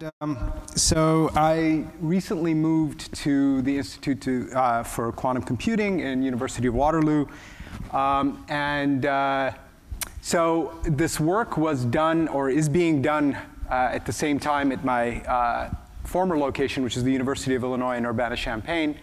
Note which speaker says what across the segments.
Speaker 1: So I recently moved to the Institute for Quantum Computing in University of Waterloo. So this work was done, or is being done, at the same time at my former location, which is the University of Illinois in Urbana-Champaign.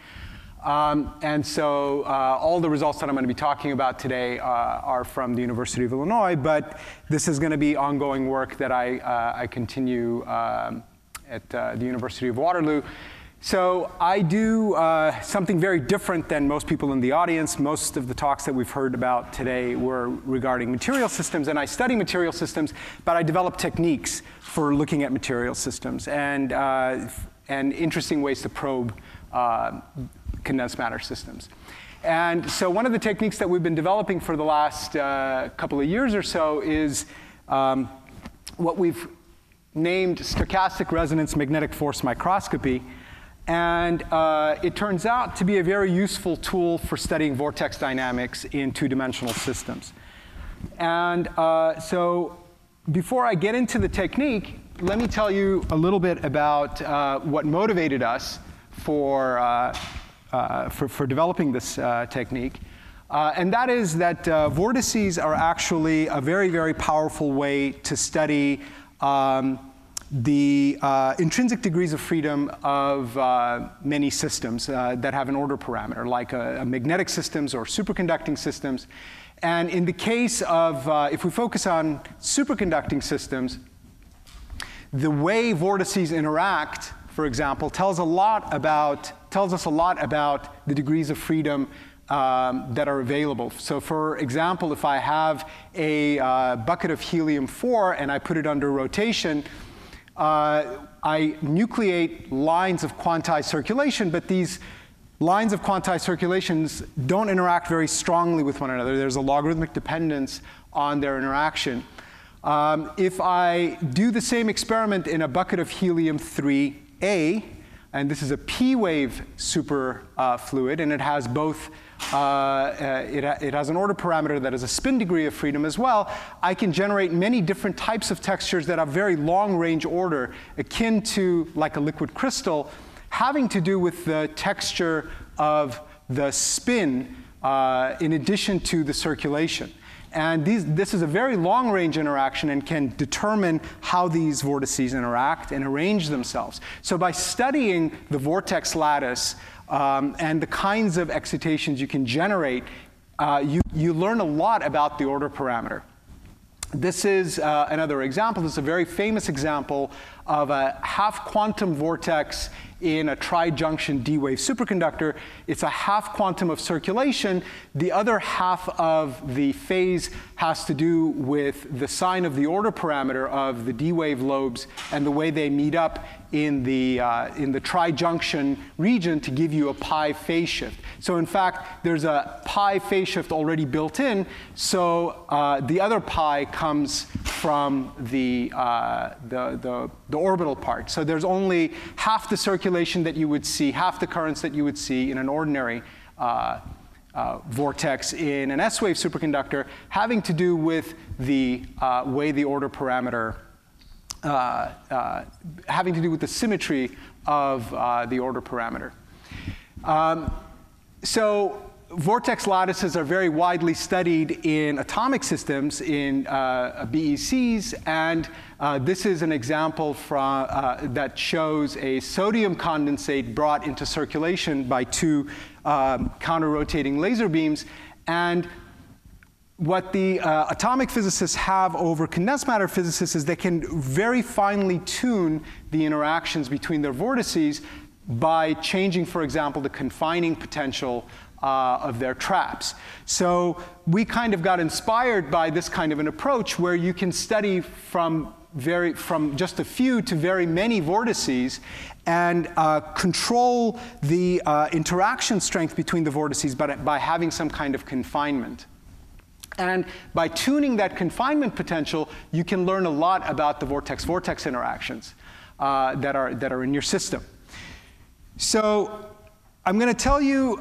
Speaker 1: All the results that I'm going to be talking about today are from the University of Illinois, but this is going to be ongoing work that I continue at the University of Waterloo. So I do something very different than most people in the audience. Most of the talks that we've heard about today were regarding material systems, and I study material systems, but I develop techniques for looking at material systems and interesting ways to probe condensed matter systems. And so one of the techniques that we've been developing for the last couple of years or so is what we've named stochastic resonance magnetic force microscopy. And it turns out to be a very useful tool for studying vortex dynamics in two-dimensional systems. And so before I get into the technique, let me tell you a little bit about what motivated us for developing this technique. And that is that vortices are actually a very, very powerful way to study the intrinsic degrees of freedom of many systems that have an order parameter, like magnetic systems or superconducting systems. And in the case of, if we focus on superconducting systems, the way vortices interact, for example, tells us a lot about the degrees of freedom that are available. So for example, if I have a bucket of helium-4 and I put it under rotation, I nucleate lines of quantized circulation, but these lines of quantized circulations don't interact very strongly with one another. There's a logarithmic dependence on their interaction. If I do the same experiment in a bucket of helium-3A, and this is a P-wave superfluid, and it has both, it has an order parameter that is a spin degree of freedom as well, I can generate many different types of textures that have very long-range order, akin to like a liquid crystal, having to do with the texture of the spin in addition to the circulation. And this is a very long-range interaction and can determine how these vortices interact and arrange themselves. So by studying the vortex lattice and the kinds of excitations you can generate, you learn a lot about the order parameter. This is another example. This is a very famous example of a half-quantum vortex in a tri-junction D-wave superconductor. It's a half quantum of circulation. The other half of the phase has to do with the sign of the order parameter of the D-wave lobes and the way they meet up in the tri-junction region to give you a pi phase shift. So in fact, there's a pi phase shift already built in, so the other pi comes from the orbital part. So there's only half the circulation that you would see, half the currents that you would see in an ordinary vortex in an S-wave superconductor, having to do with the way the order parameter, having to do with the symmetry of the order parameter. So vortex lattices are very widely studied in atomic systems, in BECs, and this is an example that shows a sodium condensate brought into circulation by two counter-rotating laser beams. And what the atomic physicists have over condensed matter physicists is they can very finely tune the interactions between their vortices by changing, for example, the confining potential of their traps. So we kind of got inspired by this kind of an approach where you can study from just a few to very many vortices and control the interaction strength between the vortices by having some kind of confinement. And by tuning that confinement potential, you can learn a lot about the vortex-vortex interactions that are in your system. So I'm going to tell you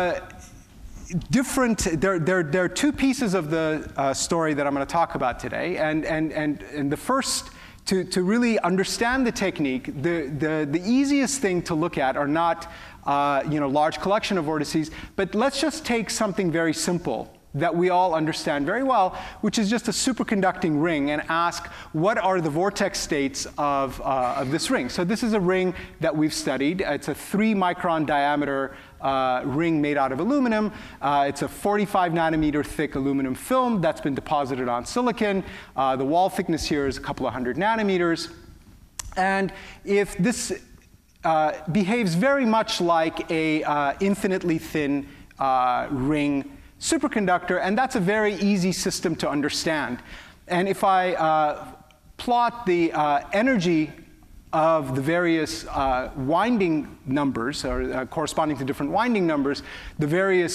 Speaker 1: there are two pieces of the story that I'm going to talk about today. And the first to really understand the technique, the easiest thing to look at are not large collection of vortices, but let's just take something very simple that we all understand very well, which is just a superconducting ring, and ask what are the vortex states of this ring. So this is a ring that we've studied. It's a 3-micron diameter ring made out of aluminum. It's a 45 nanometer thick aluminum film that's been deposited on silicon. The wall thickness here is a couple of hundred nanometers. And if this behaves very much like a infinitely thin ring superconductor, and that's a very easy system to understand. And if I plot the energy of the various winding numbers, or corresponding to different winding numbers, the various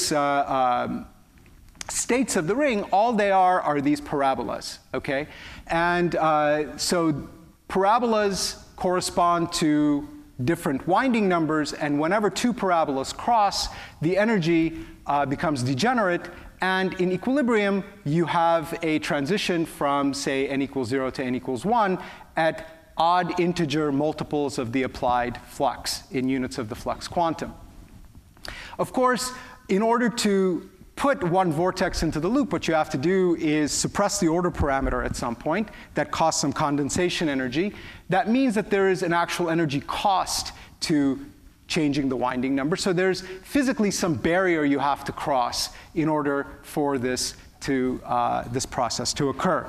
Speaker 1: states of the ring, all they are these parabolas, okay? And so parabolas correspond to different winding numbers, and whenever two parabolas cross, the energy becomes degenerate, and in equilibrium, you have a transition from, say, n equals 0 to n equals 1 at odd integer multiples of the applied flux in units of the flux quantum. Of course, in order to put one vortex into the loop, what you have to do is suppress the order parameter at some point. That costs some condensation energy. That means that there is an actual energy cost to changing the winding number. So there's physically some barrier you have to cross in order for this process to occur.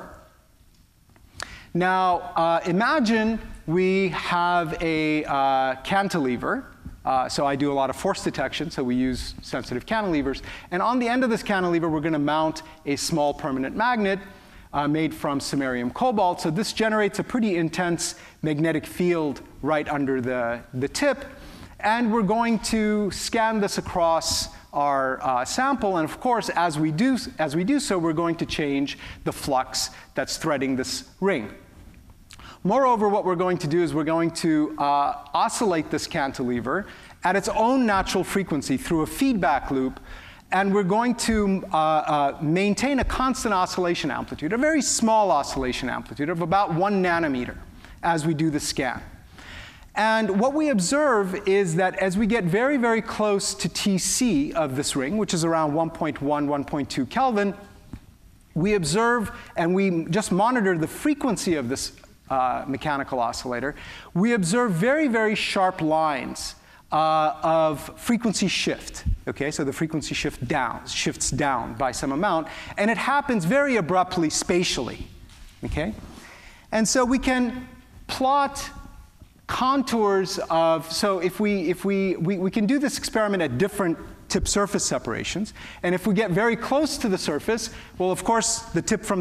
Speaker 1: Now, imagine we have a cantilever. So I do a lot of force detection, so we use sensitive cantilevers. And on the end of this cantilever, we're going to mount a small permanent magnet made from samarium cobalt. So this generates a pretty intense magnetic field right under the tip. And we're going to scan this across our sample. And of course, as we do so, we're going to change the flux that's threading this ring. Moreover, what we're going to do is we're going to oscillate this cantilever at its own natural frequency through a feedback loop, and we're going to maintain a constant oscillation amplitude, a very small oscillation amplitude of about 1 nanometer as we do the scan. And what we observe is that as we get very, very close to Tc of this ring, which is around 1.1, 1.2 Kelvin, we observe, and we just monitor the frequency of this mechanical oscillator, we observe very, very sharp lines of frequency shift. Okay, so the frequency shifts down by some amount, and it happens very abruptly spatially. Okay, and so we can plot contours of, so if we can do this experiment at different tip surface separations, and if we get very close to the surface, well, of course, the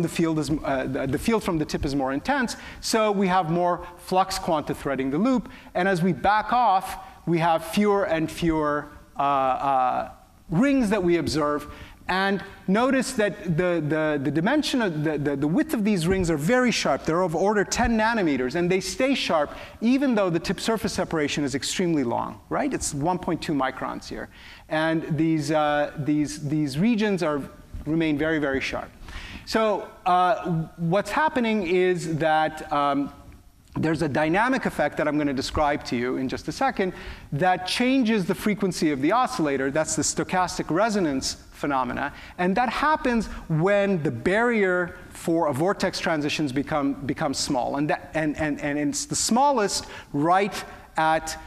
Speaker 1: field from the tip is more intense, so we have more flux quanta threading the loop, and as we back off, we have fewer and fewer rings that we observe. And notice that the dimension of the width of these rings are very sharp. They're of order 10 nanometers, and they stay sharp even though the tip surface separation is extremely long, right? It's 1.2 microns here. And these regions remain very, very sharp. So what's happening is that there's a dynamic effect that I'm going to describe to you in just a second that changes the frequency of the oscillator. That's the stochastic resonance phenomena. And that happens when the barrier for a vortex transitions becomes small. And it's the smallest right at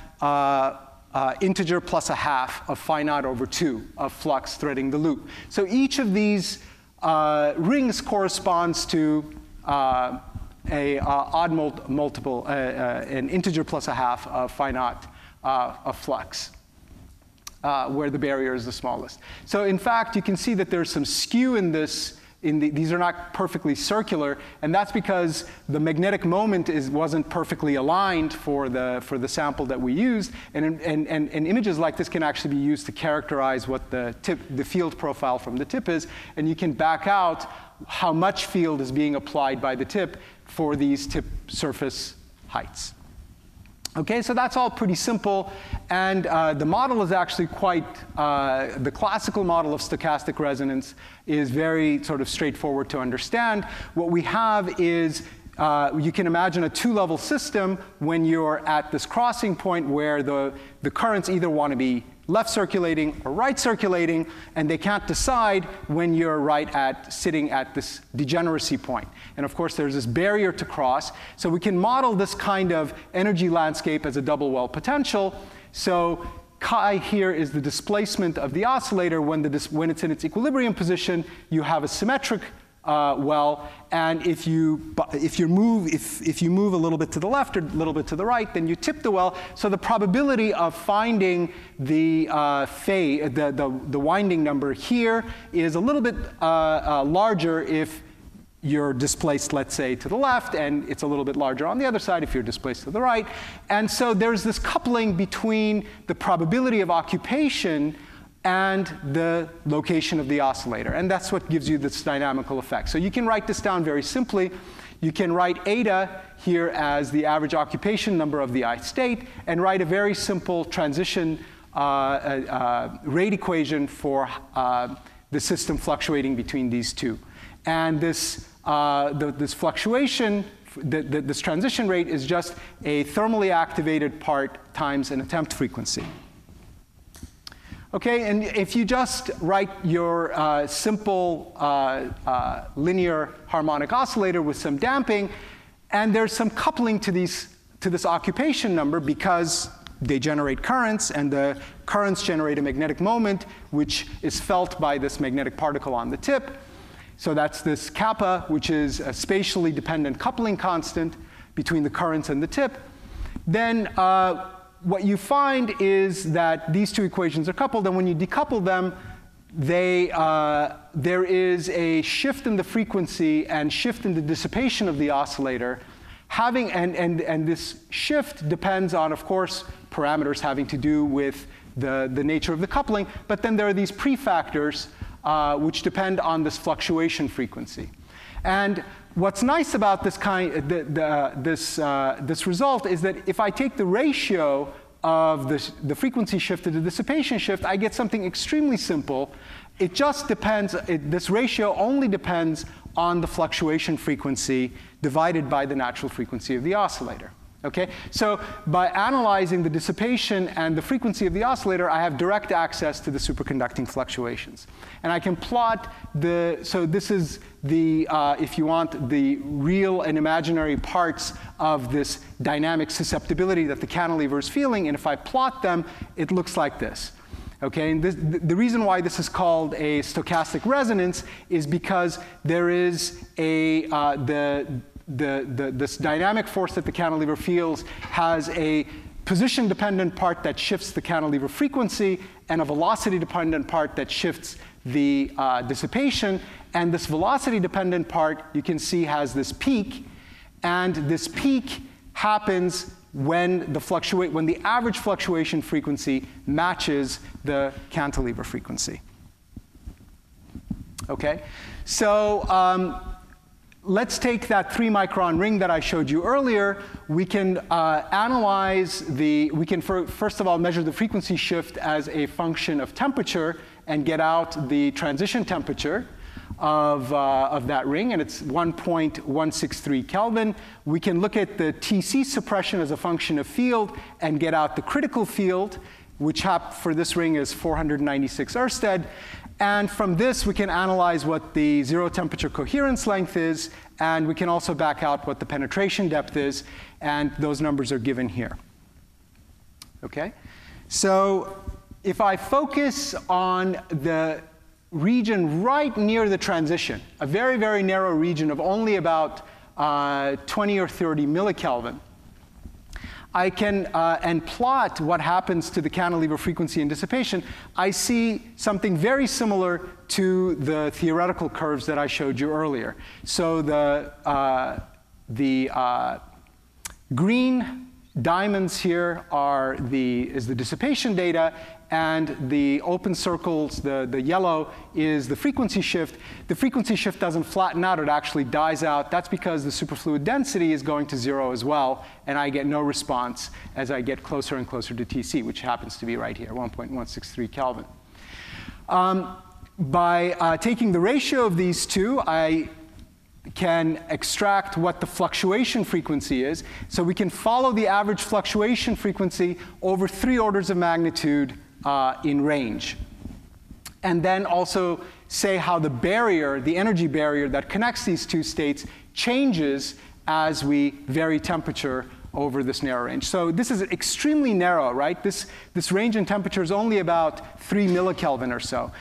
Speaker 1: integer plus a half of phi naught over 2 of flux threading the loop. So each of these rings corresponds to an odd multiple, an integer plus a half of phi naught of flux, where the barrier is the smallest. So in fact, you can see that there's some skew in this. These are not perfectly circular, and that's because the magnetic moment wasn't perfectly aligned for the sample that we used. And images like this can actually be used to characterize what the field profile from the tip is, and you can back out how much field is being applied by the tip for these tip surface heights. Okay, so that's all pretty simple, and the model is actually quite, the classical model of stochastic resonance is very sort of straightforward to understand. What we have is you can imagine a two-level system when you're at this crossing point where the currents either want to be left circulating or right circulating, and they can't decide when you're sitting at this degeneracy point. And of course, there's this barrier to cross. So we can model this kind of energy landscape as a double well potential. So chi here is the displacement of the oscillator. When it's in its equilibrium position, you have a symmetric well, and if you move a little bit to the left or a little bit to the right, then you tip the well. So the probability of finding the the winding number here is a little bit larger if you're displaced, let's say, to the left, and it's a little bit larger on the other side if you're displaced to the right. And so there's this coupling between the probability of occupation and the location of the oscillator. And that's what gives you this dynamical effect. So you can write this down very simply. You can write eta here as the average occupation number of the ith state, and write a very simple transition rate equation for the system fluctuating between these two. And this fluctuation, this transition rate is just a thermally activated part times an attempt frequency. Okay, and if you just write your simple linear harmonic oscillator with some damping, and there's some coupling to this occupation number because they generate currents, and the currents generate a magnetic moment, which is felt by this magnetic particle on the tip. So that's this kappa, which is a spatially dependent coupling constant between the currents and the tip. Then what you find is that these two equations are coupled, and when you decouple them, there is a shift in the frequency and shift in the dissipation of the oscillator. And this shift depends on, of course, parameters having to do with the nature of the coupling, but then there are these prefactors which depend on this fluctuation frequency. And what's nice about this this result is that if I take the ratio of the frequency shift to the dissipation shift, I get something extremely simple. It just depends, this ratio only depends on the fluctuation frequency divided by the natural frequency of the oscillator. Okay? So by analyzing the dissipation and the frequency of the oscillator, I have direct access to the superconducting fluctuations. And I can plot so this is the, if you want, the real and imaginary parts of this dynamic susceptibility that the cantilever is feeling. And if I plot them, it looks like this. Okay, and the reason why this is called a stochastic resonance is because there is this dynamic force that the cantilever feels has a position-dependent part that shifts the cantilever frequency and a velocity-dependent part that shifts the dissipation. And this velocity-dependent part, you can see, has this peak. And this peak happens when the average fluctuation frequency matches the cantilever frequency. Okay? So let's take that 3-micron ring that I showed you earlier. We can analyze we can first of all measure the frequency shift as a function of temperature and get out the transition temperature of that ring, and it's 1.163 Kelvin. We can look at the TC suppression as a function of field and get out the critical field, which for this ring is 496 Ørsted. And from this, we can analyze what the zero temperature coherence length is, and we can also back out what the penetration depth is, and those numbers are given here. Okay? So if I focus on the region right near the transition, a very, very narrow region of only about 20 or 30 millikelvin, I can and plot what happens to the cantilever frequency and dissipation. I see something very similar to the theoretical curves that I showed you earlier. So the green diamonds here is the dissipation data, and the open circles, the yellow, is the frequency shift. The frequency shift doesn't flatten out, it actually dies out. That's because the superfluid density is going to 0 as well, and I get no response as I get closer and closer to TC, which happens to be right here, 1.163 Kelvin. By taking the ratio of these two, can extract what the fluctuation frequency is. So we can follow the average fluctuation frequency over 3 orders of magnitude in range. And then also say how the barrier, the energy barrier that connects these two states, changes as we vary temperature over this narrow range. So this is extremely narrow, right? This range in temperature is only about 3 millikelvin or so.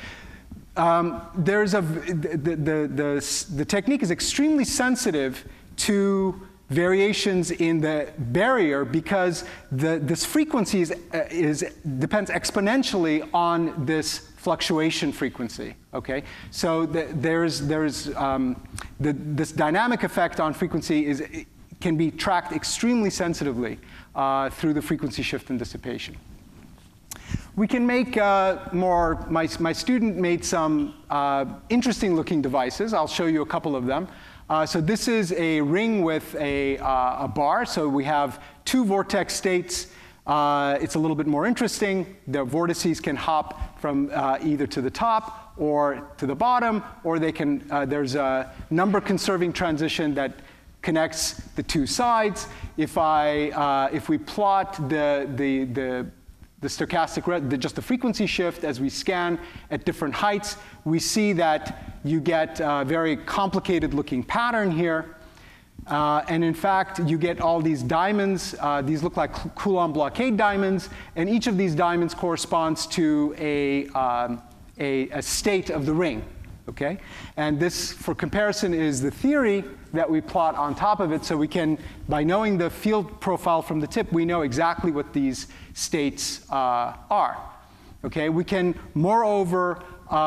Speaker 1: The technique is extremely sensitive to variations in the barrier because this frequency depends exponentially on this fluctuation frequency. Okay, so this dynamic effect on frequency can be tracked extremely sensitively through the frequency shift and dissipation. We can make my student made some interesting looking devices. I'll show you a couple of them. So this is a ring with a bar. So we have 2 vortex states. It's a little bit more interesting. The vortices can hop from either to the top or to the bottom, or they can, there's a number conserving transition that connects the 2 sides. If we plot the stochastic, just the frequency shift as we scan at different heights, we see that you get a very complicated looking pattern here. And in fact, you get all these diamonds. These look like Coulomb blockade diamonds. And each of these diamonds corresponds to a state of the ring. Okay? And this, for comparison, is the theory that we plot on top of it. So we can, by knowing the field profile from the tip, we know exactly what these states are. Okay? We can, moreover,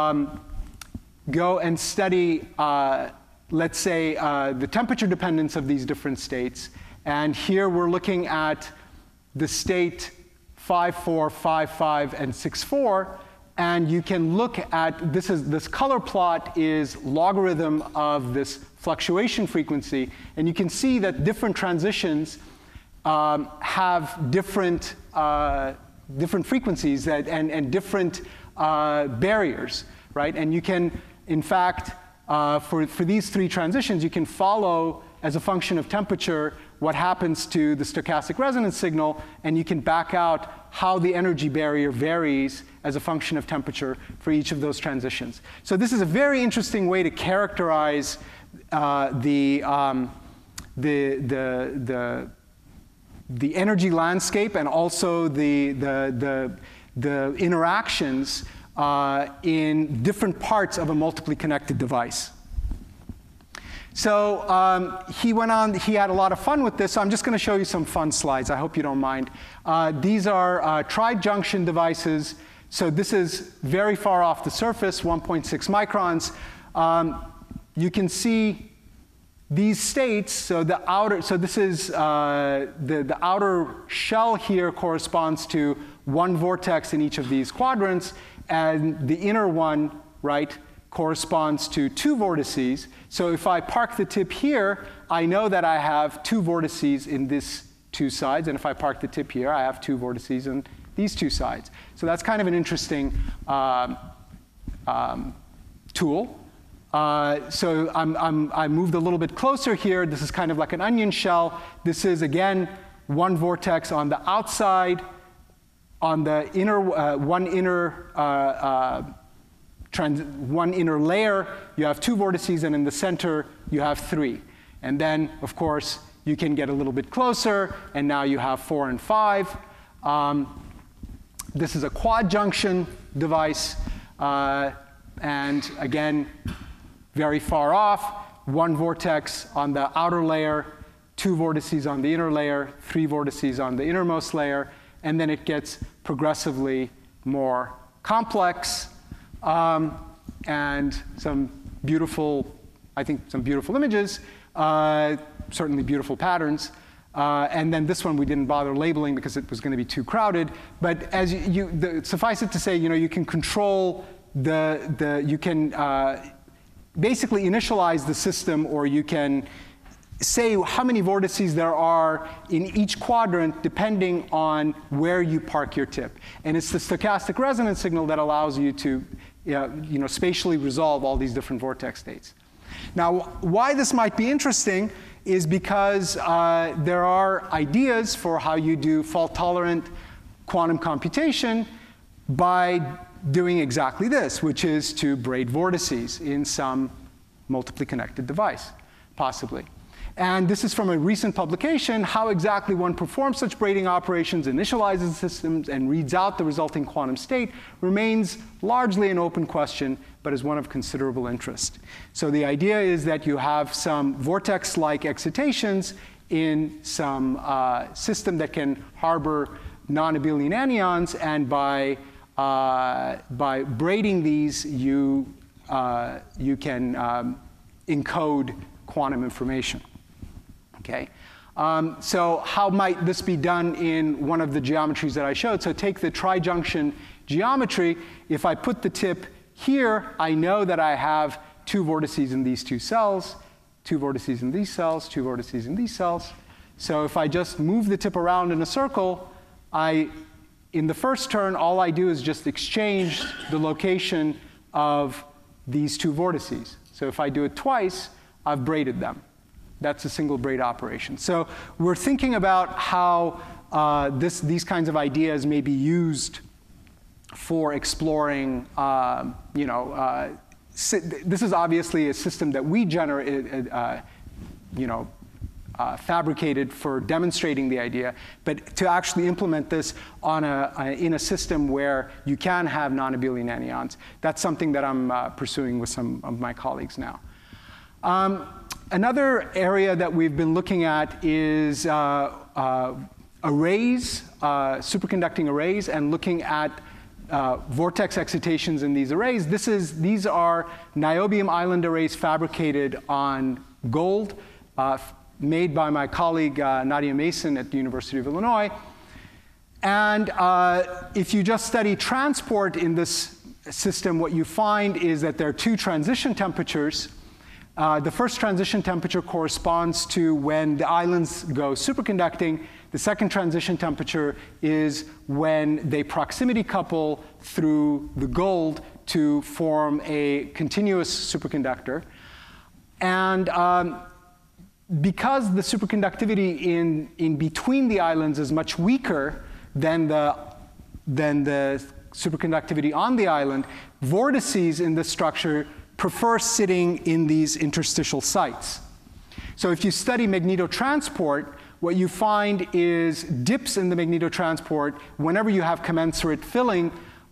Speaker 1: go and study, let's say, the temperature dependence of these different states. And here we're looking at the state 5.4, 5.5, and 6.4. And you can look at, this color plot is logarithm of this fluctuation frequency. And you can see that different transitions have different frequencies and different barriers, right? And you can, in fact, for these 3 transitions, you can follow, as a function of temperature, what happens to the stochastic resonance signal, and you can back out how the energy barrier varies as a function of temperature for each of those transitions. So this is a very interesting way to characterize the energy landscape and also the interactions in different parts of a multiply connected device. So he went on, he had a lot of fun with this, so I'm just going to show you some fun slides. I hope you don't mind. These are tri-junction devices. So this is very far off the surface, 1.6 microns. You can see these states, so the outer, so this is the outer shell here corresponds to 1 vortex in each of these quadrants, and the inner one, right, corresponds to 2 vortices. So if I park the tip here, I know that I have 2 vortices in these 2 sides, and if I park the tip here, I have 2 vortices in these 2 sides. So that's kind of an interesting tool. So I moved a little bit closer here. This is kind of like an onion shell. This is, again, 1 vortex on the outside. On the inner, one inner layer, you have 2 vortices, and in the center, you have 3. And then, of course, you can get a little bit closer, and now you have 4 and 5. This is a quad junction device, and again, very far off, 1 vortex on the outer layer, 2 vortices on the inner layer, 3 vortices on the innermost layer, and then it gets progressively more complex, and some beautiful, I think some beautiful images, certainly beautiful patterns. And then this one we didn't bother labeling because it was going to be too crowded. But as suffice it to say, you can control you can basically initialize the system, or you can say how many vortices there are in each quadrant depending on where you park your tip. And it's the stochastic resonance signal that allows you to spatially resolve all these different vortex states. Now, why this might be interesting is because there are ideas for how you do fault-tolerant quantum computation by doing exactly this, which is to braid vortices in some multiply connected device, possibly. And this is from a recent publication. How exactly one performs such braiding operations, initializes systems, and reads out the resulting quantum state remains largely an open question, but is one of considerable interest. So the idea is that you have some vortex-like excitations in some system that can harbor non-abelian anyons, and by braiding these, you can encode quantum information. Okay. So how might this be done in one of the geometries that I showed? So take the trijunction geometry. If I put the tip here, I know that I have 2 vortices in these 2 cells, 2 vortices in these cells, 2 vortices in these cells. So if I just move the tip around in a circle, in the first turn, all I do is just exchange the location of these 2 vortices. So if I do it twice, I've braided them. That's a single braid operation. So we're thinking about how these kinds of ideas may be used for exploring, this is obviously a system that we fabricated for demonstrating the idea, but to actually implement this on in a system where you can have non-abelian anyons, that's something that I'm pursuing with some of my colleagues now. Another area that we've been looking at is arrays, superconducting arrays, and looking at vortex excitations in these arrays. These are niobium island arrays fabricated on gold, made by my colleague Nadia Mason at the University of Illinois. And if you just study transport in this system, what you find is that there are 2 transition temperatures. The first transition temperature corresponds to when the islands go superconducting. The second transition temperature is when they proximity couple through the gold to form a continuous superconductor. And because the superconductivity in between the islands is much weaker than the superconductivity on the island, vortices in this structure prefer sitting in these interstitial sites. So if you study magnetotransport, what you find is dips in the magnetotransport whenever you have commensurate filling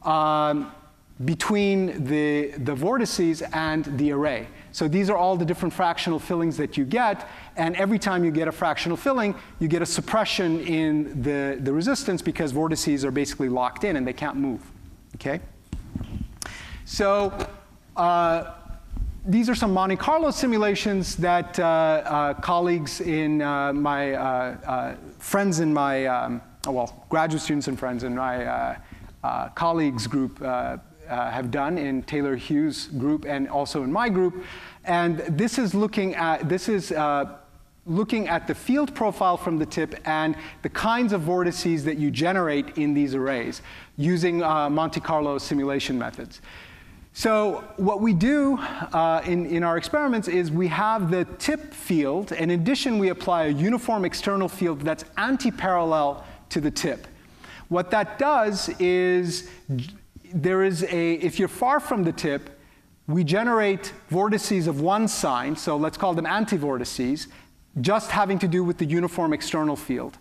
Speaker 1: between the vortices and the array. So these are all the different fractional fillings that you get, and every time you get a fractional filling, you get a suppression in the resistance because vortices are basically locked in and they can't move. Okay? So these are some Monte Carlo simulations that colleagues in friends in my, graduate students and friends in my colleagues group have done in Taylor Hughes' group and also in my group. And this is looking at the field profile from the tip and the kinds of vortices that you generate in these arrays using Monte Carlo simulation methods. So what we do in our experiments is we have the tip field. In addition, we apply a uniform external field that's anti-parallel to the tip. What that does is if you're far from the tip, we generate vortices of one sign, so let's call them anti-vortices, just having to do with the uniform external field.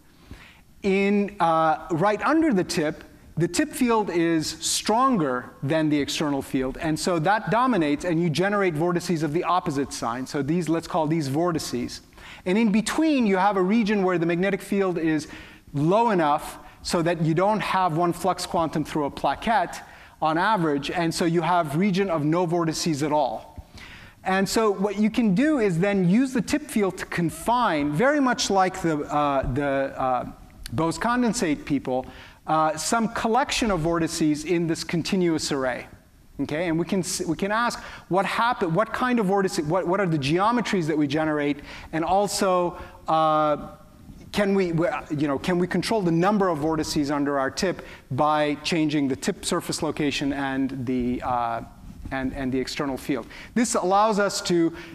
Speaker 1: Right under the tip field is stronger than the external field, and so that dominates, and you generate vortices of the opposite sign. So let's call these vortices. And in between, you have a region where the magnetic field is low enough so that you don't have one flux quantum through a plaquette on average, and so you have region of no vortices at all. And so what you can do is then use the tip field to confine, very much like the Bose condensate people, some collection of vortices in this continuous array. Okay, and we can ask what kind of vortices, what are the geometries that we generate, and also can we control the number of vortices under our tip by changing the tip surface location and the external field. This allows us to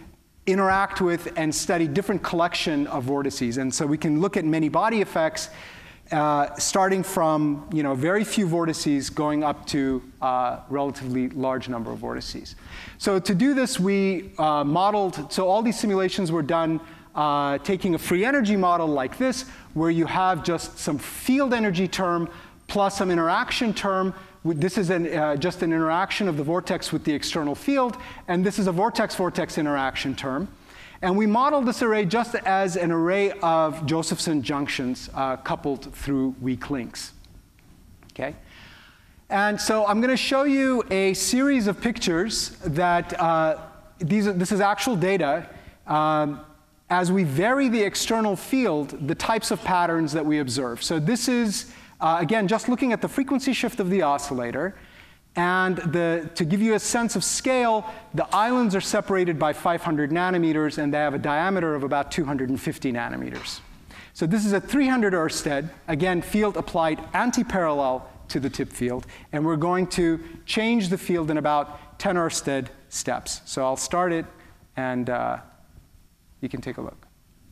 Speaker 1: interact with and study different collection of vortices. And so we can look at many body effects starting from very few vortices going up to a relatively large number of vortices. So to do this, we modeled, so all these simulations were done taking a free energy model like this, where you have just some field energy term plus some interaction term. This is just an interaction of the vortex with the external field, and this is a vortex-vortex interaction term. And we modeled this array just as an array of Josephson junctions coupled through weak links. Okay? And so I'm going to show you a series of pictures that this is actual data. As we vary the external field, the types of patterns that we observe. So this is, again, just looking at the frequency shift of the oscillator. And to give you a sense of scale, the islands are separated by 500 nanometers, and they have a diameter of about 250 nanometers. So this is a 300 Ørsted, again, field applied anti-parallel to the tip field. And we're going to change the field in about 10 Ørsted steps. So I'll start it, and you can take a look.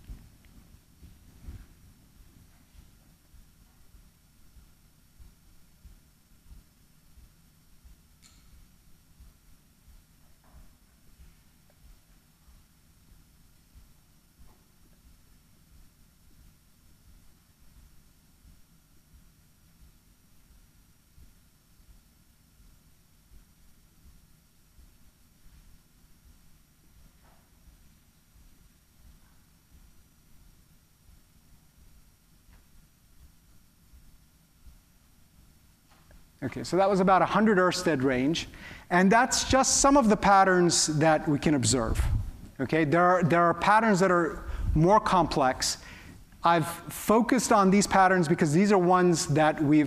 Speaker 1: Okay, so that was about 100 Ørsted range. And that's just some of the patterns that we can observe. Okay, there are patterns that are more complex. I've focused on these patterns because these are ones that we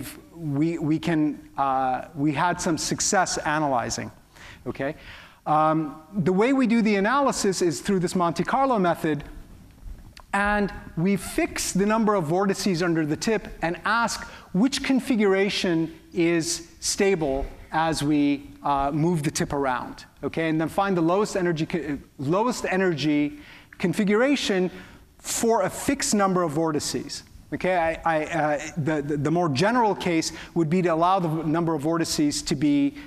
Speaker 1: had some success analyzing. Okay, the way we do the analysis is through this Monte Carlo method. And we fix the number of vortices under the tip and ask which configuration is stable as we move the tip around, okay? And then find the lowest energy configuration for a fixed number of vortices, okay? The more general case would be to allow the number of vortices to be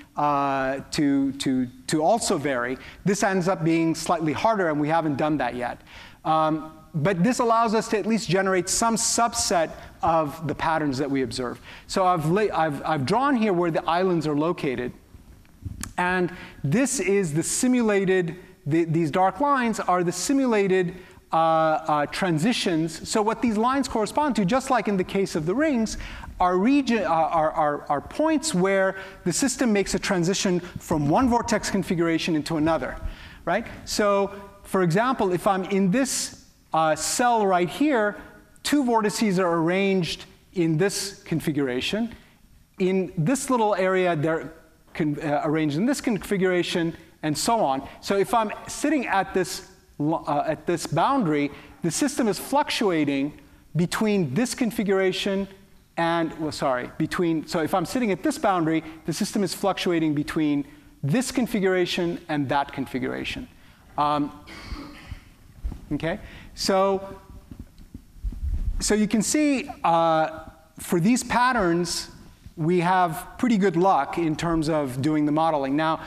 Speaker 1: to also vary. This ends up being slightly harder, and we haven't done that yet. But this allows us to at least generate some subset of the patterns that we observe. So I've drawn here where the islands are located. And this is the simulated, these dark lines are the simulated transitions. So what these lines correspond to, just like in the case of the rings, are points where the system makes a transition from one vortex configuration into another, right? So for example, if I'm in this cell right here, two vortices are arranged in this configuration. In this little area, they're arranged in this configuration, and so on. So if I'm sitting at this boundary, the system is fluctuating between this configuration and, so if I'm sitting at this boundary, the system is fluctuating between this configuration and that configuration. Okay? So you can see for these patterns, we have pretty good luck in terms of doing the modeling. Now,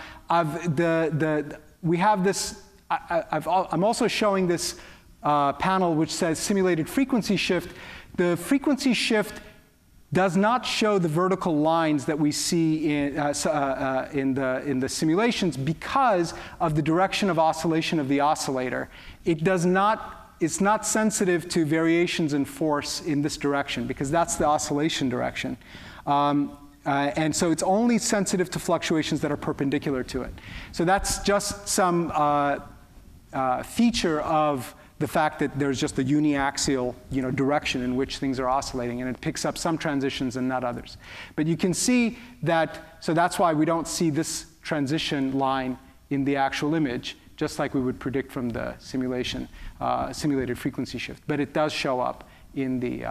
Speaker 1: we have this. I'm also showing this panel which says simulated frequency shift. The frequency shift does not show the vertical lines that we see in the simulations because of the direction of oscillation of the oscillator. It's not sensitive to variations in force in this direction because that's the oscillation direction. And so it's only sensitive to fluctuations that are perpendicular to it. So that's just some feature of the fact that there's just a uniaxial direction in which things are oscillating, and it picks up some transitions and not others. But you can see that, so that's why we don't see this transition line in the actual image, just like we would predict from the simulation, simulated frequency shift. But it does show up in the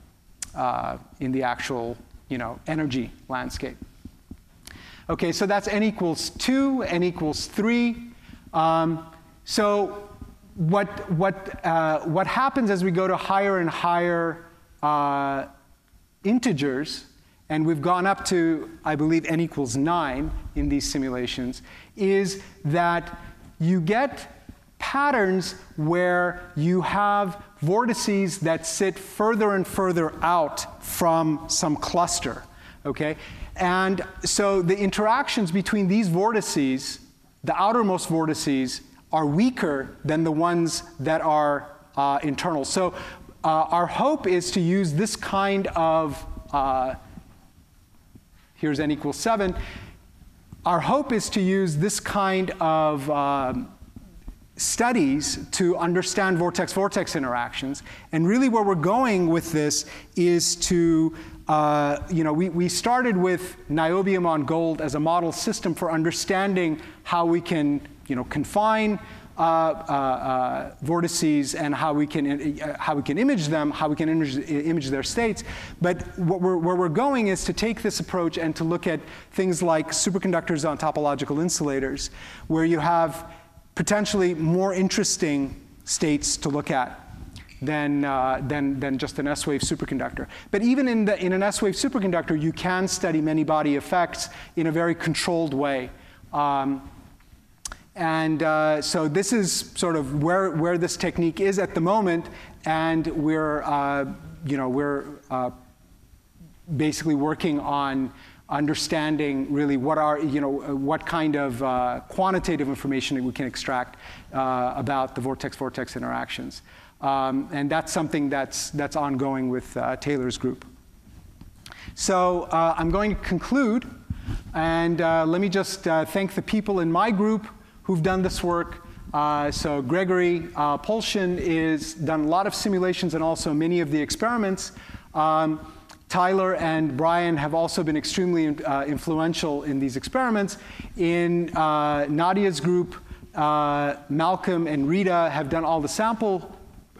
Speaker 1: actual energy landscape. Okay, so that's n equals 2, n equals 3. So what happens as we go to higher and higher integers, and we've gone up to, I believe, n equals 9 in these simulations, is that you get patterns where you have vortices that sit further and further out from some cluster, okay? And so the interactions between these vortices, the outermost vortices, are weaker than the ones that are internal. So our hope is to use this kind of, here's n equals 7. Our hope is to use this kind of studies to understand vortex-vortex interactions. And really where we're going with this is to, we started with niobium on gold as a model system for understanding how we can confine vortices and how we can image them, how we can image their states. But where we're going is to take this approach and to look at things like superconductors on topological insulators, where you have potentially more interesting states to look at than just an S-wave superconductor. But even in an S-wave superconductor, you can study many body effects in a very controlled way. So this is sort of where this technique is at the moment, and we're basically working on understanding really what kind of quantitative information that we can extract about the vortex-vortex interactions. And that's something that's ongoing with Taylor's group. So I'm going to conclude, and let me just thank the people in my group who've done this work. So Gregory Polshin has done a lot of simulations and also many of the experiments. Tyler and Brian have also been extremely influential in these experiments. In Nadia's group, Malcolm and Rita have done all the sample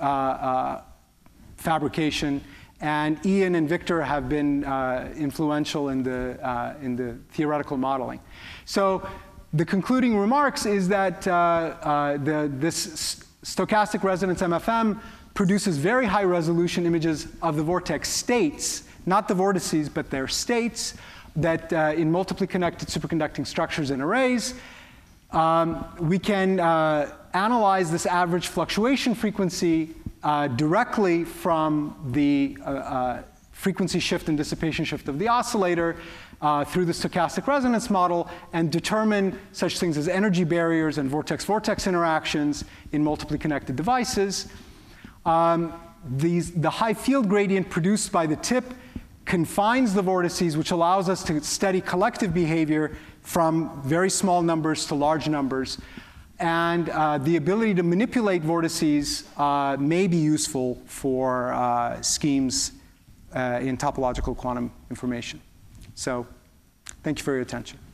Speaker 1: fabrication, and Ian and Victor have been influential in the theoretical modeling. So the concluding remarks is that this stochastic resonance MFM produces very high resolution images of the vortex states, not the vortices, but their states, that in multiply connected superconducting structures and arrays. We can analyze this average fluctuation frequency directly from the frequency shift and dissipation shift of the oscillator through the stochastic resonance model, and determine such things as energy barriers and vortex-vortex interactions in multiply connected devices. The high field gradient produced by the tip confines the vortices, which allows us to study collective behavior from very small numbers to large numbers. And the ability to manipulate vortices may be useful for schemes in topological quantum information. So thank you for your attention.